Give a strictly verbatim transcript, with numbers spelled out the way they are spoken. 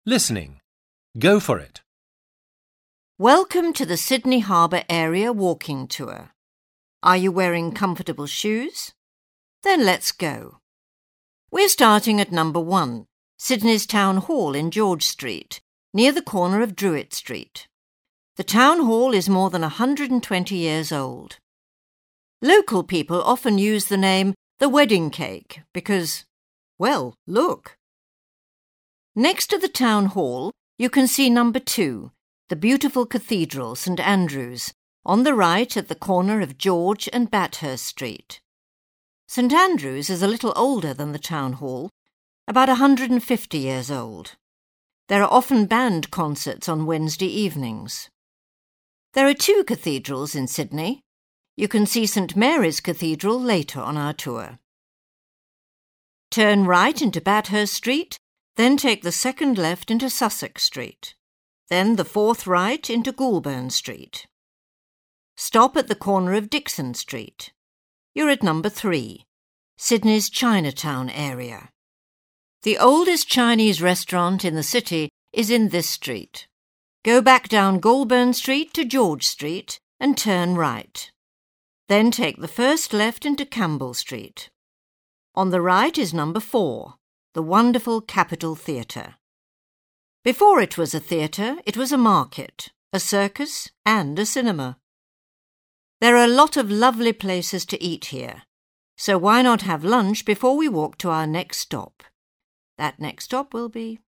Listening. Go for it. Welcome to the Sydney Harbour Area Walking Tour. Are you wearing comfortable shoes? Then let's go. We're starting at number one, Sydney's Town Hall in George Street, near the corner of Druitt Street. The Town Hall is more than one hundred twenty years old. Local people often use the name the Wedding Cake because, well, look. Next to the Town Hall, you can see number two, the beautiful Cathedral, St Andrews, on the right at the corner of George and Bathurst Street. St Andrews is a little older than the Town Hall, about one hundred fifty years old. There are often band concerts on Wednesday evenings. There are two cathedrals in Sydney. You can see St Mary's Cathedral later on our tour. Turn right into Bathurst Street, then take the second left into Sussex Street, then the fourth right into Goulburn Street. Stop at the corner of Dixon Street. You're at number three, Sydney's Chinatown area. The oldest Chinese restaurant in the city is in this street. Go back down Goulburn Street to George Street and turn right. Then take the first left into Campbell Street. On the right is number four, the wonderful Capitol Theatre. Before it was a theatre, it was a market, a circus and a cinema. There are a lot of lovely places to eat here, so why not have lunch before we walk to our next stop? That next stop will be